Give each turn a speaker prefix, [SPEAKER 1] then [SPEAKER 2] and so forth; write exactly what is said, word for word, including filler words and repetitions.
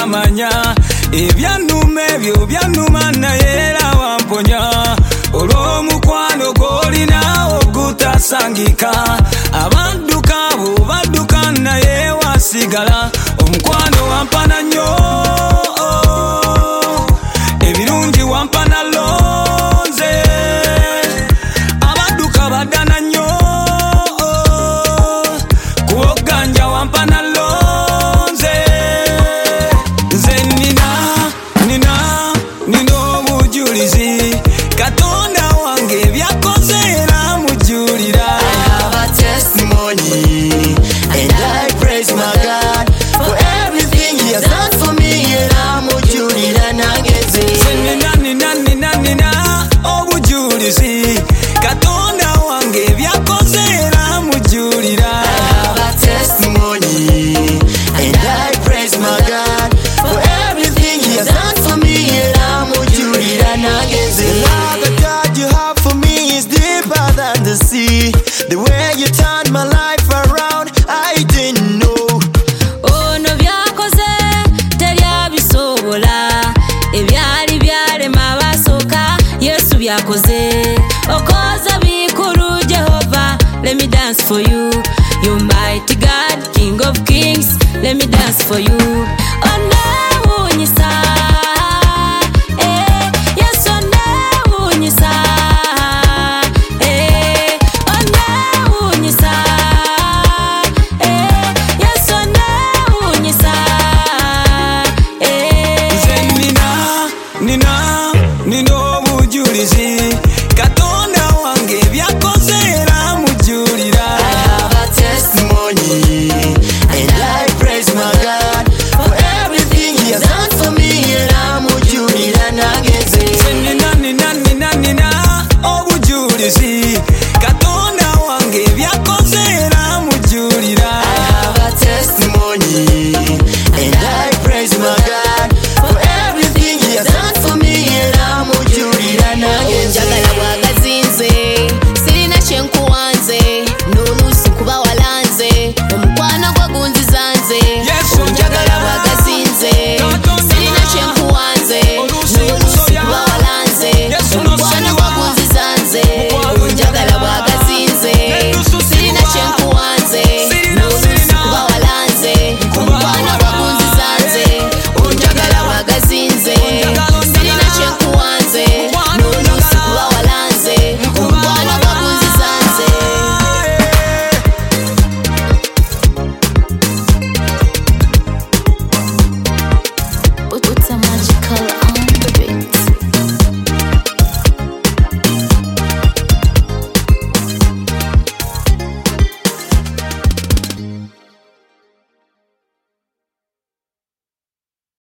[SPEAKER 1] tamanya ebyanuma ebyo byanuma naye era wamponya olw'omukwano gw'olina ogutasangika abadduka bo badduka naye wasigala omukwano wampana nnyo ebirungi wampana lonze abadduka baddana nnyo kuwoganja wampana lonze nze nina nina nina obujulizi Katonda wange byakoze era mujulira
[SPEAKER 2] I have a testimony and I praise my God for everything he has done for me era mujulira nageze
[SPEAKER 1] nina nina nina nina obujulizi Katonda wange byakoze era mujulira
[SPEAKER 2] I have a testimony and I praise my God for everything he has done for me era mujulira nageze The God you have for me is deeper than the sea. The way you turned my life around, I didn't know.
[SPEAKER 3] Oh no byakoze terya bisobola ebyali byalema basoka Yesu byakoze okoza bikuru Jehovah. Let me dance for you, you mighty God, King of Kings. Let me dance for you. Oh no unyisa eh Yes oh no unyisa eh oh no unyisa eh Yes oh no unyisa eh
[SPEAKER 1] nze nina nina nina obujulizi Katonda wange byakoze era mujulira
[SPEAKER 2] I have a testimony and I praise my God for everything he has done for me era mujulira nageze
[SPEAKER 1] nina nina nina nina obujulizi Katonda wange byakoze era mujulira
[SPEAKER 2] I have a testimony and I praise my God for everything he has done for me era mujulira nageze
[SPEAKER 3] Njagala bwagazinze sirina kyenkuwanze n'oluusi kuba walanze omukwano gwo gunzizanze
[SPEAKER 1] Yesu
[SPEAKER 3] njagala bwagazinze sirina kyenkuwanze n'oluusi kuba walanze omukwano gwo gunzizanze njagala bwagazinze sirina kyenkuwanze n'oluusi kuba walanze omukwano gwo gunzizanze njagala bwagazinze sirina kyenkuwanze n'oluusi kuba walanze omukwano gwo gunzizanze It's a magical